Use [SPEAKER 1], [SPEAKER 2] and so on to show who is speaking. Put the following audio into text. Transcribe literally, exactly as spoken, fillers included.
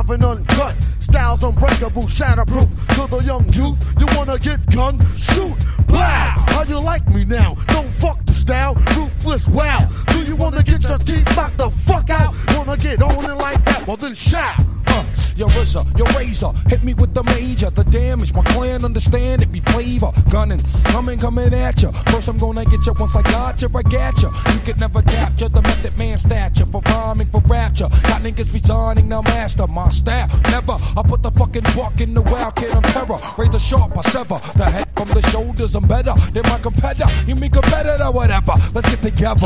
[SPEAKER 1] live and uncut. Styles unbreakable, shatterproof. To the young youth, you wanna get gun? Shoot, blow. How you like me now? Don't fuck the style, ruthless, wow. Do you wanna get your teeth knocked the fuck out? Wanna get on it like that? Well then shout.
[SPEAKER 2] Uh, your R Z A, your razor, hit me with the major. The damage, my clan understand it be flavor. Gunning, coming, coming at ya. First I'm gonna get ya, once I got ya, I got ya. You can never capture the method man stature. For rhyming, for rapture. Got niggas resigning, now master my style. Never, I put the fucking buck in the wild kid, I'm terror. Razor sharp, I sever the head from the shoulders. I'm better than my competitor. You mean competitor, whatever. Let's get together.